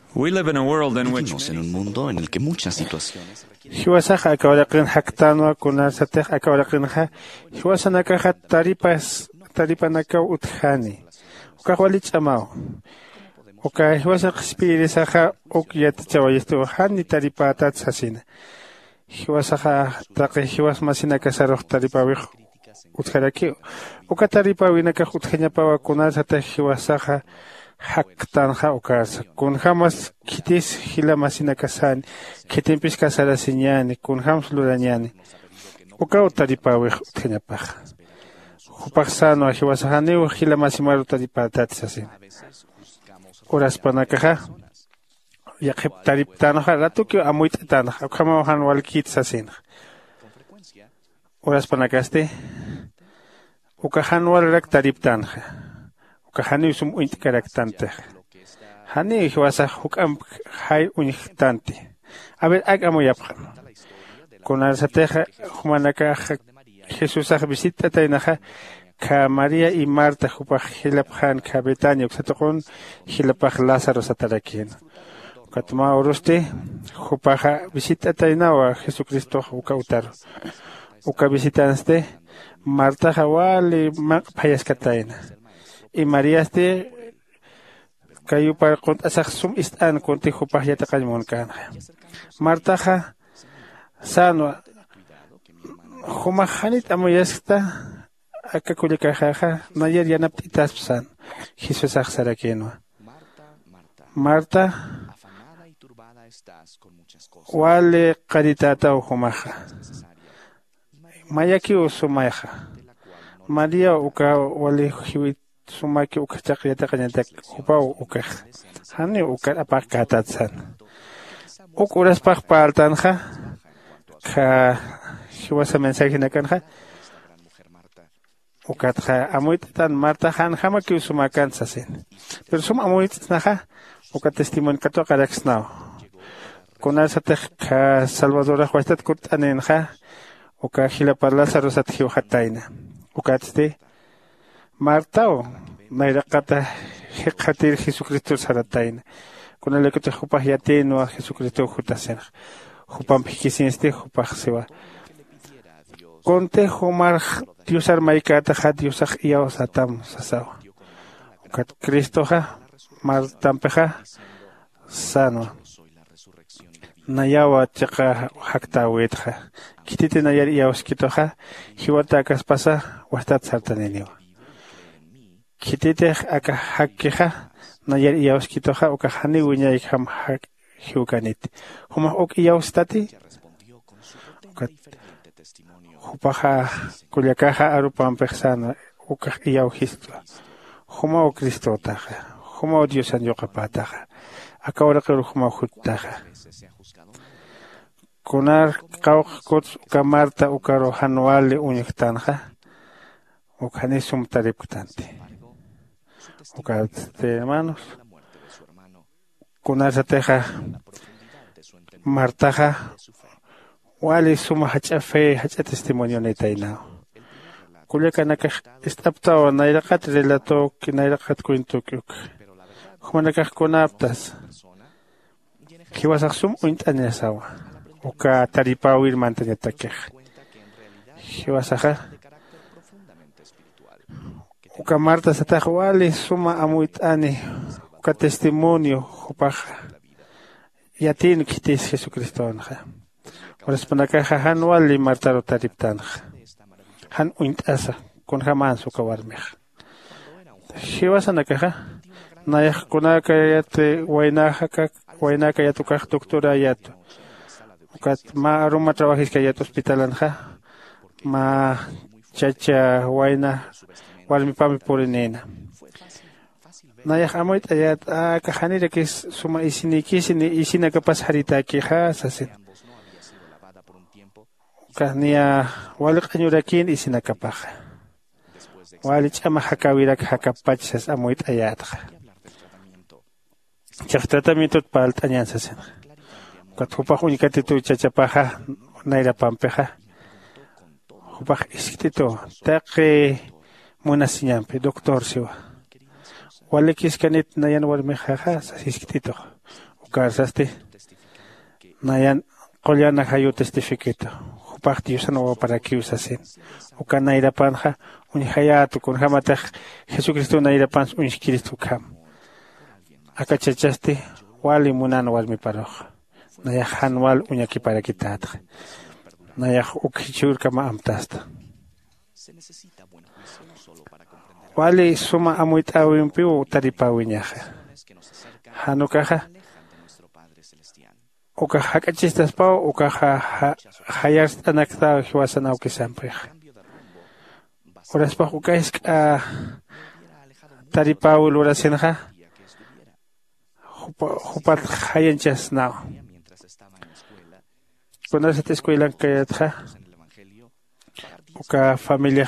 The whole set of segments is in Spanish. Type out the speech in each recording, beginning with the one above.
Vivimos en un mundo en el que muchas situaciones Hiwasaja akawalaqin haktanwa kunasatej akawalaqinja hiwasanakaja taripanaka uthani. Ukahwali chamao. Uka hiwasaq spirisaja ukyatichawayistu hani taripatat sasina. Hiwasaja taqi hiwas masinaka saruq taripawij utharaki. Uka taripawinaka uthañapawa kunasatej hiwasaja haktanja ukasa kun jamas kitis hila masina kasan kitimpis kasara siñani kun jams lurañani uka utaripawi uthañapaj hupaksano hiwasajani hila masimaru taripatatsa sin uraspanakaja yaqip tariptanoja ratukio amuitanaja ukama han walkitsa sin uraspanakaste uka han walrak tariptanaja Kahani sum interaktante. Hani hiwasa hukam hay uniktante. A ver, agamoyapja. Con alzateja, humanaka Jesús visita tainaja, ka María y Marta hupaj hilapjan ka Betania, uxatokon hilapaj Lázaro satarakien. Katma uruste, hupaja visita tainawa Jesucristo hukautar. Uka visitanste, Marta hawali payaskataina. Y María kayu para contasum istan conti hupajyata kaymonkan. Martaja sano humajanit amoyasta akakulikajaja nayer yanaptitas san Jesús sarakeno. Marta wale qaritata humaja. Mayaki usumaja. María uka wale hiwit sumaki ukachaqyata qañata upau ukaj hani ukar apaqatatsan ukuraspaq paltanja ka hiwasa mensaje nakanja ukatja amuitan Marta han hamaki usumakan sasin pero sum amuit naja uka testimonio kato qaraxnao kunasatej ka Salvador huastat kutanenja uka hilaparlasa rosat hiwhataina ukatste Martao, nairaqata hiqatir Jesucristo sarataina. Con el que te jupaj yateno a Jesucristo jutasen. Jupam piquisinste jupaj sewa. Conte jumar Dios armaicata ja Dios iao satam sasao. Kat Cristo ja martampeja sano. Nayawa chaqa hakta wetja. Kitite nayar iao skitoja. Hiwata kaspasa wastat sartanenio. Kitite aka hakkeja nayer iauskitoja oka hani wiñay ham hak hiukanit. Huma ok iaustati hupaja kuliakaja arupam persana oka iauhisto. Huma o Cristo taja. Huma o Dios an yokapataja. Akawara kero huma hutaja. Kunar kauj kots uka Marta ukaro hanuale uñiktanja. Ukane sum tariptante. Hermanos, con esa teja, Martaja, wali suma hacha fe, hacha testimonio netainao. Kuliakanaka estaptao, nairakat relato, que nairakat kuintukuk. Humanakak konaptas. Hiwasasum uintanesawa. Uka taripawir mantenetakej. Hiwasaja. Uka Marta satajwali suma amuitani uka testimonio hupaja yatin kitis Jesucristo anja oraspanakaja han wali Marta rotariptanja han uintasa con jamás uka warmej hiwasanakaja nayaj kunaka yate wainaka yatukaj doctora yato uka ma aroma trabajis que yato hospital anja ma chacha waina Walmi pami por nena. Nayah amoit ayat kahanira que suma isina capaz harita que hasasin. Kahnia walik anyurakin isina kapaj. Walik ama hakawirak hakapachas amoit ayat. Chak tratamiento palt anyansasin. Katupaj unikatitu chachapaja naira pampeja. Hupaj iskitito taqe Munasiñampe, doctor siwa. Walekis kanit nayan warmejaja, sasiskitito. ukarsaste nayan qollana hayu testifiquito hupaqti usano para que usasen ukana irapanja unhayatu kun hamata Jesucristo na irapan unskiristu kam akachachaste wali munan walmi paroj naya hanwal uñaki para quitat naya ukichur kama amtasta wali suma amuit awimpiu taripawiñaja hanukaja uka hakachistas pao uka hayas anakta hiwasan aukisampej oraspa uka es taripawil orasenja hupat hayanchas nao cuando se te escuela que uka familia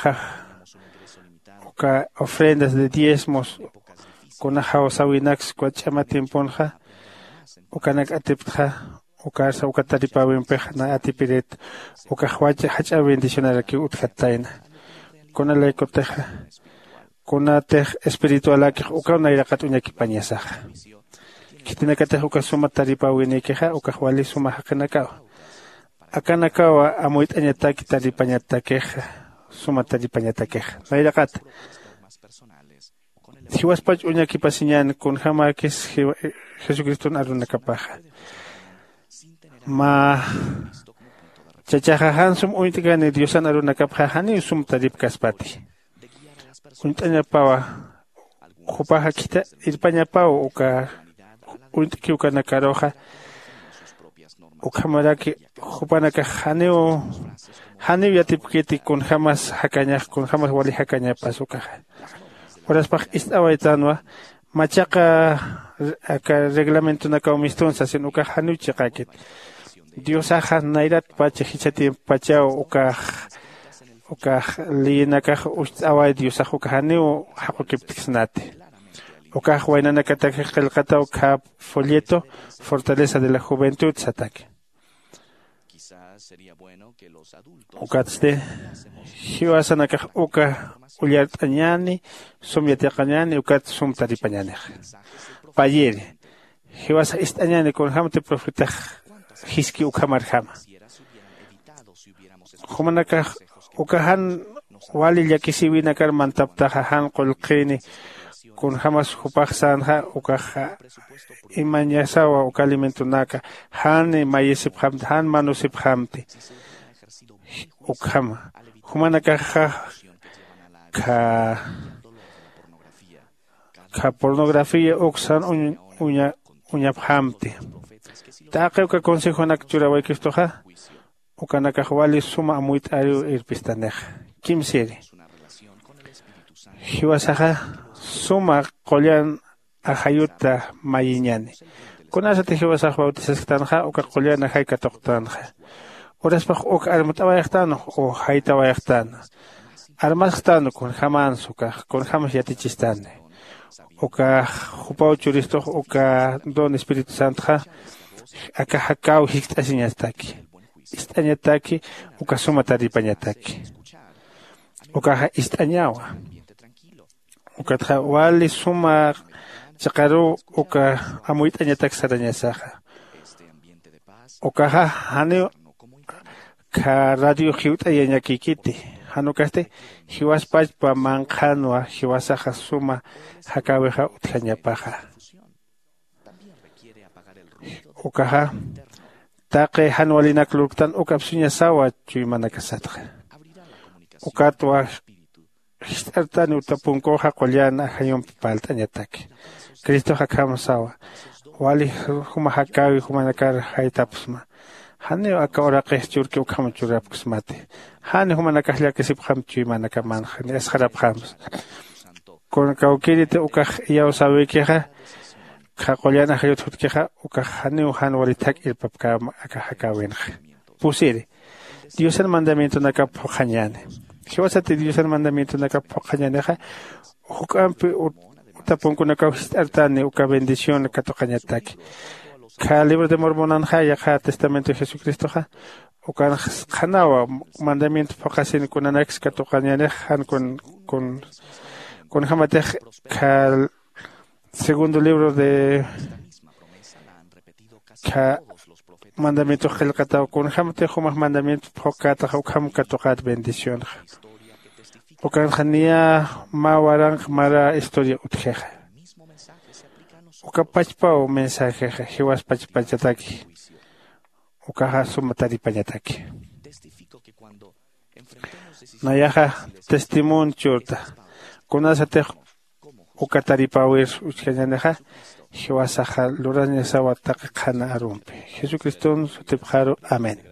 uka ofrendas de diezmos con hawsawinax cuachama timponja ukanak atipja ukarsa ukataripawen pejna atipiret ukahwacha hacha bendicionar que utkataina con la ecoteja con la tej espiritual que ukana irakat uñaki pañasaja kitina kate ukasuma taripawen keja ukahwali suma hakanaka akanakawa amuit añataki taripañatakeja suma taripañatakeja la irakat si was pach uñaki pasiñan con jama que es Jesucristo aruna kapaja ma chachajahan sum uitigani Diosan aruna kapjahani sum tarip kaspati untanya pawa kupaja kita irpaña pawa uka untiki uka nakaroja ukamaraki kupanaka haneo yatipkiti con jamás wali hakaña pasukaja horas paj istawaitanwa machaqa aka reglamento na kaumistonsa sin uka hanuchi qakit Dios aja nairat pacha hichati pachao uka linaka ustawai Dios aja uka haneo haqo kiptixnate uka wainana kataka qilqata uka folleto fortaleza de la juventud satake uka tste hiwasanaka uka uliartañani sumyatiaqañani ukat sumtaripañani payere hiwasa istañani con hamte profeta hiski ukamarjama humanaka ukahan wali yakisiwina kar mantaptaja han qolqini con hamas hupaqsanja ukaja imañasawa ukalimentunaka han mayesiphamte han manusiphamte ukhama humanaka ka pornografía oxan uña phamte taque ka consejo nak churawai kistoja ukanaka wali suma amuit ayu irpistanej kimsiri hiwasaja suma qollan ajayuta mayiñani kunasate hiwasaja bautizastanja uka qollan ajayka toqtanja oraspaj uka armutawayaqtano o haytawayaqtano armasqtano con jamansuka con jamas yatichistane uka jupau churisto uka don Espíritu Santo aka hakau hiktasiñastaki istañataki uka suma taripañataki uka istañawa uka wali suma chaqaru uka amuitañataki sarañasaja uka haneo ka radio hiutayañakikiti hanukaste hiwaspach pa manqanwa hiwasaja suma hakaweja utjañapaja ukaja taqe hanwalinak luktan ukapsuña sawa chuymanakasatja ukatwa histartani utapunkoja qollana hayon paltañataki Cristo hakama sawa wali huma hakawi humanakar haytapusma haneo aka oraqe churki ukama churapkusmate hani humanakajla que sipjam chuymanaka manjani esjarapjams con kaukirite ukaj yaw sabekeja qollana hayotutkeja ukaj haneo hanwalitak irpapka aka hakawenja pusire Dios el mandamiento naka pojañane hiwasate Dios el mandamiento naka pojañaneja ukampi utapunkunaka histartani uka bendición katoqañataki ka libro de Mormón ya ka testamento de Jesucristo ja o kan khanawa mandamiento pokasin con anax katoqañane han con hamate ka segundo libro de ka mandamiento helkata kun hamte humah mandamiento hokata hokam katokat bendición okan khania mawarang mara historia utjeja ukapachpa o mensaje hiwas pachpachataki ukaha sumatari pañataki nayaja testimonio churta kunasate ukataripawer uchkañaneja hiwasaja luraña sawataka khana arumpe Jesucristo sutipjaro amén.